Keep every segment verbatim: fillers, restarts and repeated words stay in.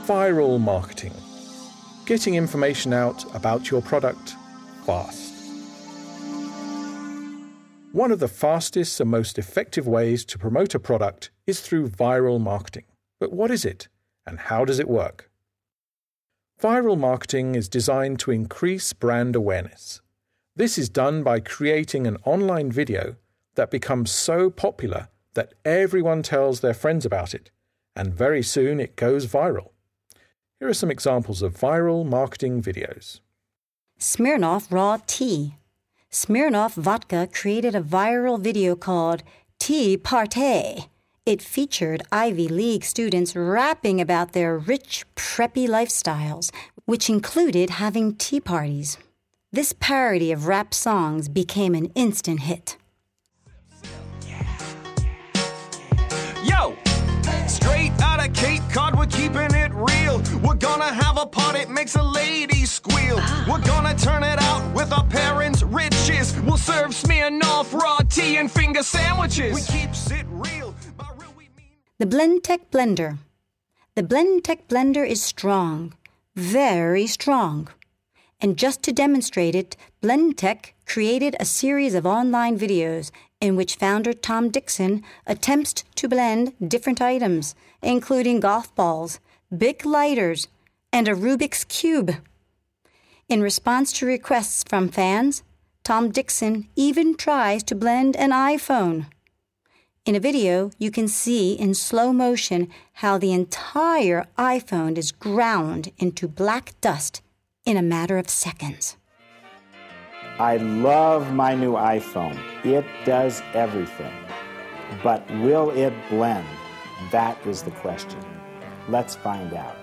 Viral marketing. Getting information out about your product fast. One of the fastest and most effective ways to promote a product is through viral marketing. But what is it, and how does it work? Viral marketing is designed to increase brand awareness. This is done by creating an online video that becomes so popular that everyone tells their friends about it, and very soon it goes viral. Here are some examples of viral marketing videos. Smirnoff Raw Tea. Smirnoff Vodka created a viral video called Tea Party. It featured Ivy League students rapping about their rich, preppy lifestyles, which included having tea parties. This parody of rap songs became an instant hit. Yo! Straight out of Cape Cod, we're keeping it real. We're gonna have a party, it makes a lady squeal. We're gonna turn it out with our parents' riches. We'll serve Smirnoff raw tea and finger sandwiches. We keeps it real. By real we mean... The Blendtec Blender. The Blendtec Blender is strong, very strong. And just to demonstrate it, Blendtec created a series of online videos in which founder Tom Dixon attempts to blend different items, including golf balls, Bic lighters, and a Rubik's Cube. In response to requests from fans, Tom Dixon even tries to blend an iPhone. In a video, you can see in slow motion how the entire iPhone is ground into black dust in a matter of seconds. I love my new iPhone. It does everything. But will it blend? That is the question. Let's find out.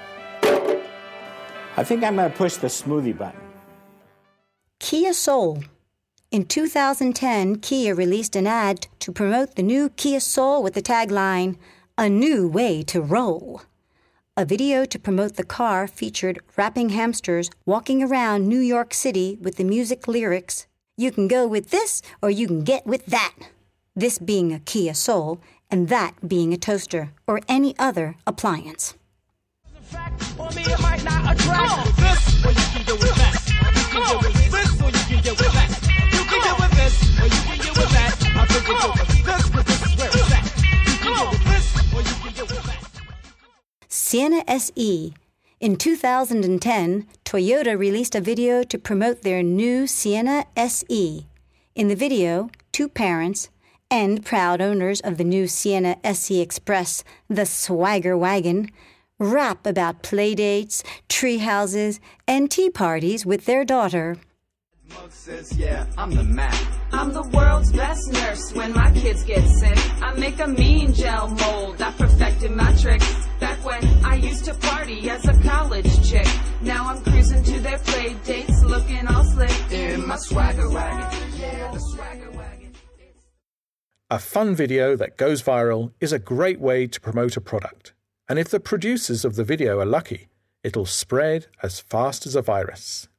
I think I'm going to push the smoothie button. Kia Soul. In two thousand ten, Kia released an ad to promote the new Kia Soul with the tagline, "A new way to roll." A video to promote the car featured rapping hamsters walking around New York City with the music lyrics, "You can go with this or you can get with that." This being a Kia Soul and that being a toaster or any other appliance. Or me, it might not attract this, or you can get with that. You can get with this, or you can get with that. You can get with this, or you can get with that. I think you get with this, but this is where it's at. You can get with this, or you can get with that. Sienna S E. In two thousand ten, Toyota released a video to promote their new Sienna S E. In the video, two parents and proud owners of the new Sienna S E Express, the Swagger Wagon, rap about playdates, tree houses, and tea parties with their daughter. Mug says, yeah, I'm the Mac. I'm the world's best nurse when my kids get sick. I make a mean gel mold. I perfected my tricks. Back when I used to party as a college chick. Now I'm cruising to their play dates, looking all slick in my swagger wagon. Yeah, the swagger wagon. A fun video that goes viral is a great way to promote a product. And if the producers of the video are lucky, it'll spread as fast as a virus.